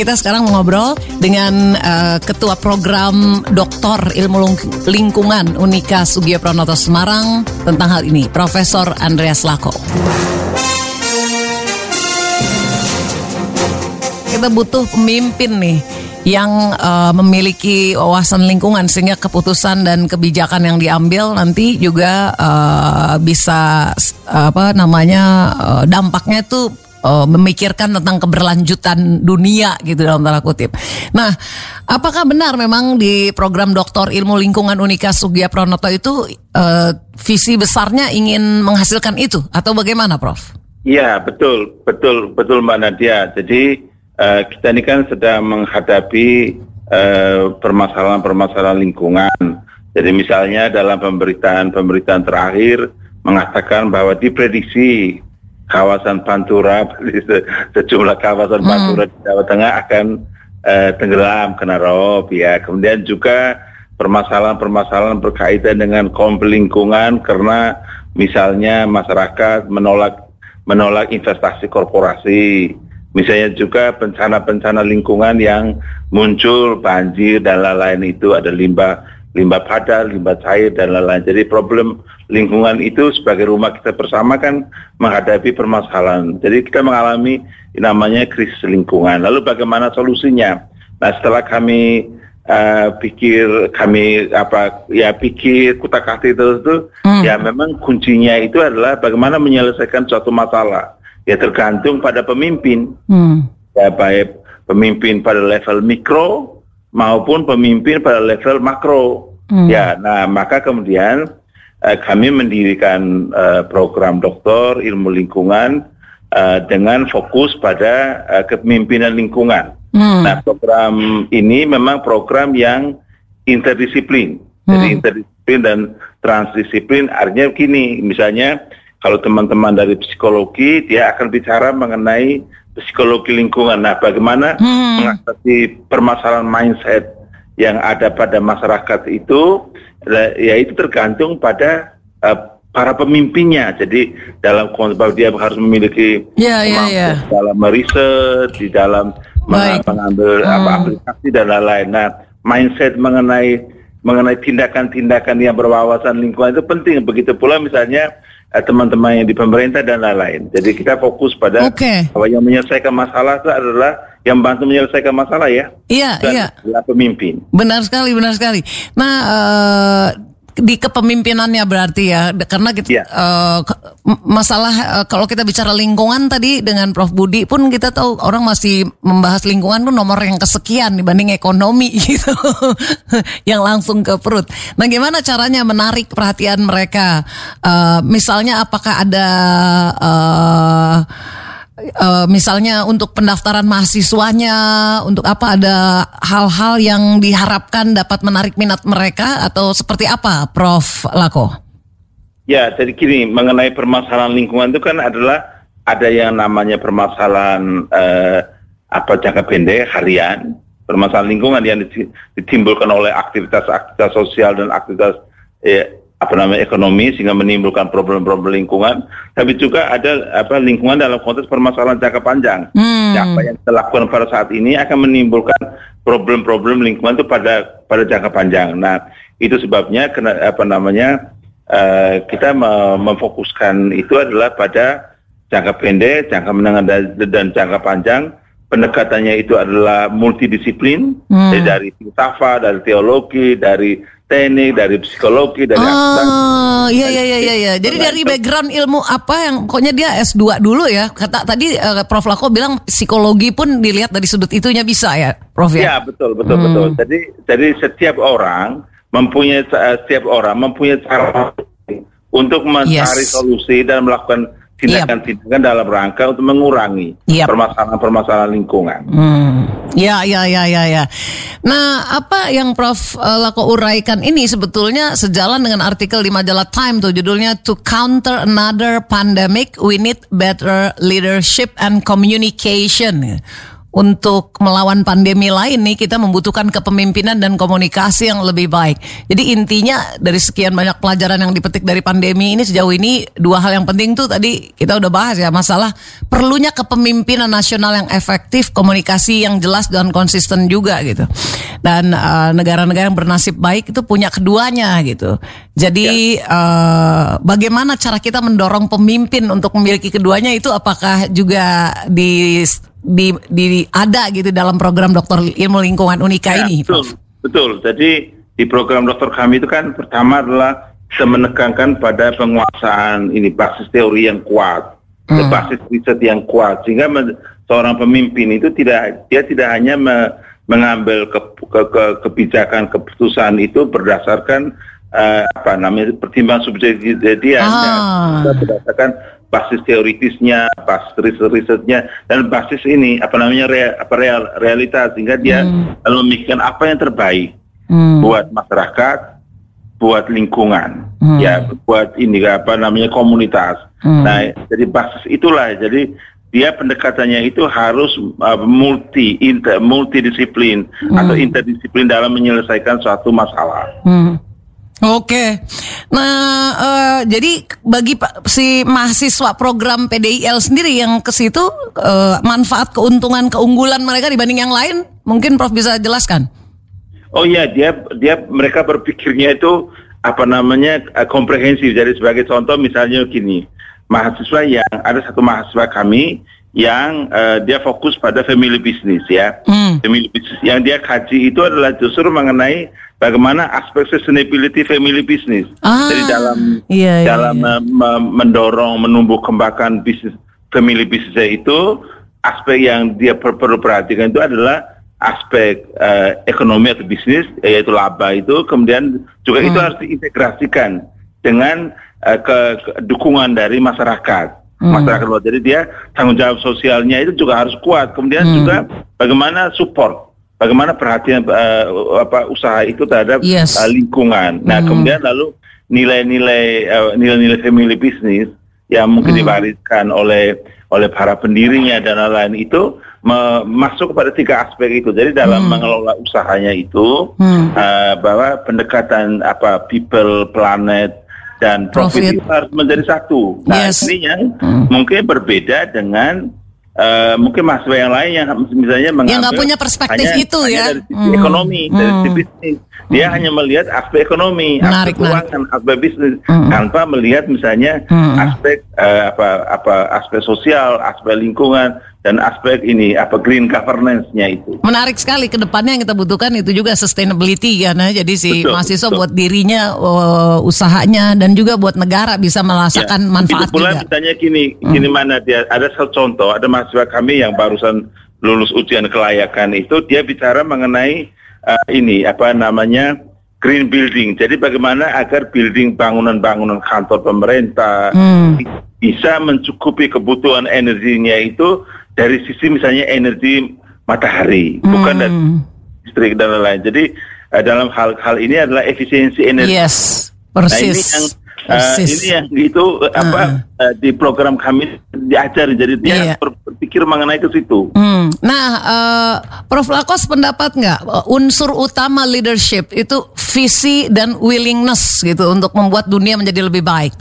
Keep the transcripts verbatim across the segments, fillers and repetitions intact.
kita sekarang ngobrol dengan uh, Ketua Program Doktor Ilmu Lingkungan Unika Sugiyopranoto Semarang tentang hal ini, Profesor Andreas Lako. Kita butuh pemimpin nih yang uh, memiliki wawasan lingkungan sehingga keputusan dan kebijakan yang diambil nanti juga uh, bisa uh, apa namanya uh, dampaknya itu uh, memikirkan tentang keberlanjutan dunia gitu dalam tanda kutip. Nah, apakah benar memang di program Doktor Ilmu Lingkungan Unika Sugiyopranoto itu uh, visi besarnya ingin menghasilkan itu atau bagaimana, Prof? Iya, betul, betul, betul Mbak Nadia. Jadi Uh, kita ini kan sedang menghadapi uh, permasalahan-permasalahan lingkungan. Jadi misalnya dalam pemberitaan-pemberitaan terakhir mengatakan bahwa diprediksi kawasan Pantura, se- sejumlah kawasan hmm. Pantura di Jawa Tengah akan uh, tenggelam kena rob, ya. Kemudian juga permasalahan-permasalahan berkaitan dengan konflik lingkungan karena misalnya masyarakat menolak menolak investasi korporasi. Misalnya juga bencana-bencana lingkungan yang muncul, banjir dan lain-lain itu, ada limbah limbah padat, limbah cair dan lain-lain. Jadi problem lingkungan itu sebagai rumah kita bersama kan menghadapi permasalahan. Jadi kita mengalami namanya krisis lingkungan. Lalu bagaimana solusinya? Nah, setelah kami uh, pikir, kami apa ya pikir kutak-atik itu, itu hmm. ya memang kuncinya itu adalah bagaimana menyelesaikan suatu masalah. Ya tergantung pada pemimpin, hmm. ya baik pemimpin pada level mikro maupun pemimpin pada level makro. Hmm. Ya, nah maka kemudian eh, kami mendirikan eh, program Doktor Ilmu Lingkungan eh, dengan fokus pada eh, kepemimpinan lingkungan. Hmm. Nah program ini memang program yang interdisiplin, hmm. jadi interdisiplin dan transdisiplin. Artinya gini, misalnya kalau teman-teman dari psikologi, dia akan bicara mengenai psikologi lingkungan. Nah, bagaimana hmm. mengatasi permasalahan mindset yang ada pada masyarakat itu, ya itu tergantung pada uh, para pemimpinnya. Jadi dalam konteks dia harus memiliki yeah, yeah, yeah. dalam meriset, di dalam Baik. mengambil hmm. apa, aplikasi dan lain-lain. Nah, mindset mengenai mengenai tindakan-tindakan yang berwawasan lingkungan itu penting. Begitu pula misalnya teman-teman yang di pemerintah dan lain-lain. Jadi kita fokus pada okay. bahwa yang menyelesaikan masalah itu adalah yang bantu menyelesaikan masalah ya. Iya, dan iya. adalah pemimpin. Benar sekali, benar sekali. Nah, uh, di kepemimpinannya berarti ya, karena kita ya. uh, masalah uh, kalau kita bicara lingkungan tadi dengan Prof Budi pun kita tahu orang masih membahas lingkungan tuh nomor yang kesekian dibanding ekonomi gitu, yang langsung ke perut. Nah, gimana caranya menarik perhatian mereka? Uh, misalnya apakah ada uh, Uh, misalnya untuk pendaftaran mahasiswanya, untuk apa, ada hal-hal yang diharapkan dapat menarik minat mereka atau seperti apa, Prof Lako? Ya, jadi gini, mengenai permasalahan lingkungan itu kan adalah ada yang namanya permasalahan uh, apa jangka pendek harian, permasalahan lingkungan yang ditimbulkan oleh aktivitas-aktivitas sosial dan aktivitas eh, apa namanya ekonomi sehingga menimbulkan problem-problem lingkungan, tapi juga ada apa lingkungan dalam konteks permasalahan jangka panjang. Hmm. Ya, apa yang kita lakukan pada saat ini akan menimbulkan problem-problem lingkungan itu pada pada jangka panjang. Nah, itu sebabnya kena, apa namanya uh, kita memfokuskan itu adalah pada jangka pendek, jangka menengah dan jangka panjang. Pendekatannya itu adalah multidisiplin, hmm. jadi dari filsafat, dari teologi, dari teknik, dari psikologi, dari oh, iya iya iya iya. Jadi dari background ilmu apa yang pokoknya dia S dua dulu ya. Kata tadi uh, Prof Lako bilang psikologi pun dilihat dari sudut itunya bisa ya, Prof ya. Ya, betul betul hmm. betul. Jadi jadi setiap orang mempunyai uh, setiap orang mempunyai cara untuk mencari yes. solusi dan melakukan tindakan-tindakan yep. dalam rangka untuk mengurangi yep. permasalahan-permasalahan lingkungan. Hmm. Ya, ya, ya, ya, ya. Nah, apa yang Prof Lako uraikan ini sebetulnya sejalan dengan artikel di majalah Time tuh, judulnya To Counter Another Pandemic, We Need Better Leadership and Communication. untuk melawan pandemi lain nih kita membutuhkan kepemimpinan dan komunikasi yang lebih baik. Jadi intinya dari sekian banyak pelajaran yang dipetik dari pandemi ini sejauh ini dua hal yang penting tuh tadi kita udah bahas ya, masalah perlunya kepemimpinan nasional yang efektif, komunikasi yang jelas dan konsisten juga gitu. Dan uh, negara-negara yang bernasib baik itu punya keduanya gitu. Jadi ya. uh, bagaimana cara kita mendorong pemimpin untuk memiliki keduanya itu apakah juga di Di, di ada gitu dalam program Dokter Ilmu Lingkungan Unika ya, ini, betul, Prof. Betul. Jadi di program dokter kami itu kan pertama adalah kita menekankan pada penguasaan ini basis teori yang kuat, hmm. basis riset yang kuat, sehingga me, seorang pemimpin itu tidak dia tidak hanya me, mengambil ke, ke, ke, kebijakan keputusan itu berdasarkan uh, apa namanya pertimbangan subjektif dia, ah. ya, berdasarkan basis teoritisnya, basis riset-risetnya, dan basis ini apa namanya real, apa real, realitas, sehingga dia hmm. lalu memikirkan apa yang terbaik hmm. buat masyarakat, buat lingkungan, hmm. ya, buat ini apa namanya komunitas. Hmm. Nah, jadi basis itulah, jadi dia pendekatannya itu harus uh, multi, inter, multidisiplin hmm. atau interdisiplin dalam menyelesaikan suatu masalah. Hmm. Oke, nah uh, jadi bagi si mahasiswa program P D I L sendiri yang ke situ uh, manfaat, keuntungan, keunggulan mereka dibanding yang lain, mungkin Prof bisa jelaskan? Oh iya, dia dia mereka berpikirnya itu apa namanya uh, komprehensif. Jadi sebagai contoh misalnya gini, mahasiswa yang ada satu mahasiswa kami yang uh, dia fokus pada family business ya, hmm. family business yang dia kaji itu adalah justru mengenai bagaimana aspek sustainability family business. Ah, jadi dalam iya, iya, dalam iya. Me- mendorong menumbuh kembangkan bisnis family business itu, aspek yang dia per- perlu perhatikan itu adalah aspek uh, ekonomi atau bisnis, yaitu laba itu, kemudian juga hmm. itu harus diintegrasikan dengan uh, ke, ke dukungan dari masyarakat. Hmm. Masyarakat luar. Jadi dia tanggung jawab sosialnya itu juga harus kuat. Kemudian hmm. juga bagaimana support, bagaimana perhatian uh, apa usaha itu terhadap yes. uh, lingkungan. Nah, hmm. kemudian lalu nilai-nilai uh, nilai-nilai family business yang mungkin hmm. diwariskan oleh oleh para pendirinya dan lain-lain itu me- masuk kepada tiga aspek itu. Jadi dalam hmm. mengelola usahanya itu hmm. uh, bahwa pendekatan apa people, planet dan profit, profit itu harus menjadi satu. Nah, yes. ini yang hmm. mungkin berbeda dengan uh, mungkin mahasiswa yang lain yang misalnya mengambil yang nggak punya perspektif hanya, itu hanya ya dari sisi hmm. ekonomi, dari sisi hmm. bisnis. Dia hmm. hanya melihat aspek ekonomi, menarik, aspek keuangan, aspek bisnis, hmm. tanpa melihat misalnya hmm. aspek uh, apa apa aspek sosial, aspek lingkungan, dan aspek ini apa green governance-nya itu. Menarik sekali, ke depannya yang kita butuhkan itu juga sustainability kan, ya. Jadi si betul, mahasiswa betul. buat dirinya, uh, usahanya, dan juga buat negara bisa merasakan ya, manfaat itu pula juga. Misalnya gini, hmm. gini mana dia ada satu contoh, ada mahasiswa kami yang barusan lulus ujian kelayakan itu, dia bicara mengenai uh, ini apa namanya green building. Jadi bagaimana agar building bangunan-bangunan kantor pemerintah hmm. bisa mencukupi kebutuhan energinya itu dari sisi misalnya energi matahari, hmm. bukan dari listrik dan lain-lain. Jadi uh, dalam hal-hal ini adalah efisiensi energi. Yes, persis. Nah, ini yang uh, ini yang itu uh, apa uh, di program kami diajar. Jadi dia yeah. berpikir mengenai ke situ. Hmm. Nah, uh, Prof Lakos pendapat nggak uh, unsur utama leadership itu visi dan willingness gitu untuk membuat dunia menjadi lebih baik?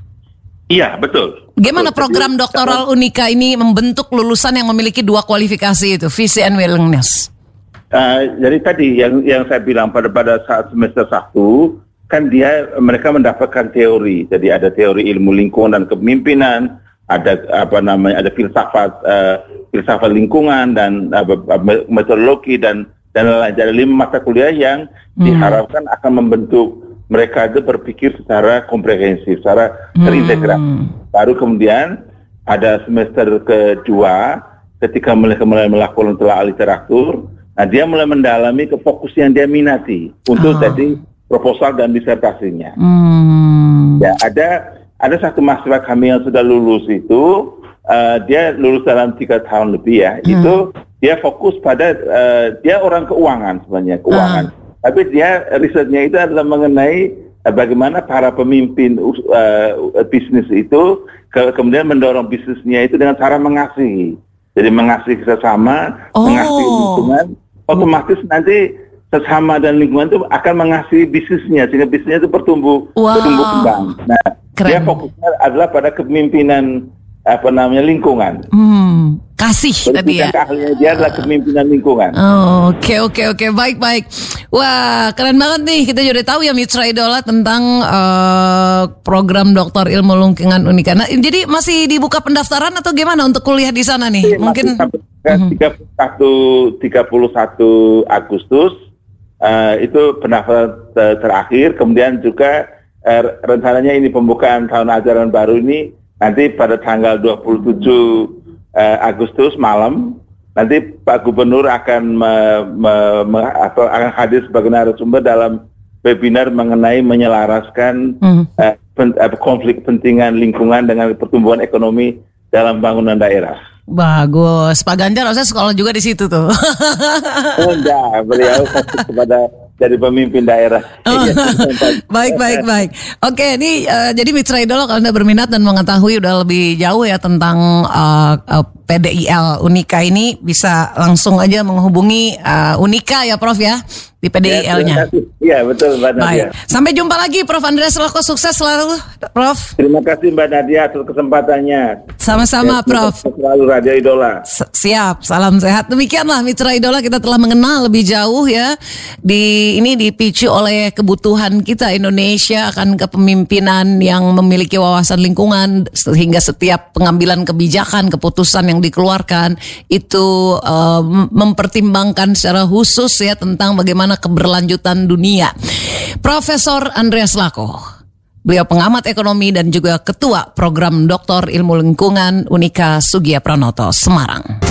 Iya, betul. Gimana betul. program Jadi, doktoral Unika ini membentuk lulusan yang memiliki dua kualifikasi itu, visi and willingness? Uh, jadi tadi yang yang saya bilang pada pada saat semester satu kan dia mereka mendapatkan teori. Jadi ada teori ilmu lingkungan dan kepemimpinan, ada apa namanya ada filsafat uh, filsafat lingkungan dan uh, metodologi dan dan lain-lain. Jadi lima mata kuliah yang hmm. diharapkan akan membentuk mereka itu berpikir secara komprehensif, secara terintegrasi. Hmm. Baru kemudian ada semester kedua, ketika mereka mulai melakukan telah literatur, nah dia mulai mendalami ke fokus yang dia minati untuk oh. jadi proposal dan disertasinya. Hmm. Ya ada ada satu mahasiswa kami yang sudah lulus itu, uh, dia lulus dalam tiga tahun lebih ya. Hmm. Itu dia fokus pada uh, dia orang keuangan sebenarnya keuangan. Hmm. Tapi dia risetnya itu adalah mengenai uh, bagaimana para pemimpin uh, bisnis itu ke, kemudian mendorong bisnisnya itu dengan cara mengasihi, Jadi mengasihi sesama, Oh. mengasihi lingkungan, otomatis nanti sesama dan lingkungan itu akan mengasihi bisnisnya, sehingga bisnisnya itu bertumbuh, Wow. bertumbuh kembang. Nah, Keren. dia fokusnya adalah pada kepemimpinan apa namanya lingkungan. Hmm, kasih tadi ya. Keahliannya dia adalah kepemimpinan lingkungan. Oh, oke oke oke baik baik. Wah keren banget nih, kita juga udah tahu ya Mitra Idola tentang uh, program Doktor Ilmu Lingkungan Unika. Nah, jadi masih dibuka pendaftaran atau gimana untuk kuliah di sana nih? Masih Mungkin sampai tiga puluh satu Agustus uh, itu pendaftaran ter- terakhir. Kemudian juga uh, rencananya ini pembukaan tahun ajaran baru ini nanti pada tanggal dua puluh tujuh uh, Agustus malam. Nanti Pak Gubernur akan me, me, me, atau akan hadir sebagai narasumber dalam webinar mengenai menyelaraskan hmm. uh, pen, uh, konflik kepentingan lingkungan dengan pertumbuhan ekonomi dalam bangunan daerah. bagus. Pak Ganjar harusnya sekolah juga di situ tuh. Oh, enggak, beliau fokus kepada dari pemimpin daerah. Oh, baik, baik, baik. Oke, ini uh, jadi Mitra Idola kalau Anda berminat dan mengetahui udah lebih jauh ya tentang uh, uh, P D I L Unika ini, bisa langsung aja menghubungi uh, Unika ya Prof ya, di P D I L-nya. Iya, betul Mbak Nadia. Baik. Sampai jumpa lagi Prof Andreas Loko, sukses selalu Prof. Terima kasih Mbak Nadia atas kesempatannya. Sama-sama ya, Prof. Selalu Radio Idola. Siap, salam sehat. Demikianlah Mitra Idola, kita telah mengenal lebih jauh ya. Di ini dipicu oleh kebutuhan kita Indonesia akan kepemimpinan yang memiliki wawasan lingkungan, sehingga setiap pengambilan kebijakan, keputusan yang dikeluarkan itu uh, mempertimbangkan secara khusus ya tentang bagaimana keberlanjutan dunia. Profesor Andreas Lako, beliau pengamat ekonomi dan juga ketua program Doktor Ilmu Lingkungan Unika Sugiya Pranoto, Semarang.